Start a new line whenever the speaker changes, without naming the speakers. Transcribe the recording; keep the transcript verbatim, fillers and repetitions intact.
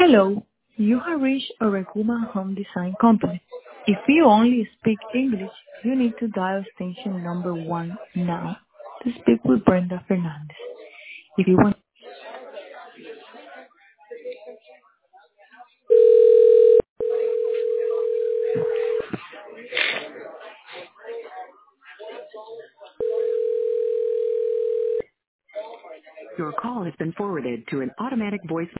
Hello, you have reached a Reguma Home Design Company. If you only speak English, you need to dial extension number one now to speak with Brenda Fernandez. If you want, your call has been forwarded to an automatic voice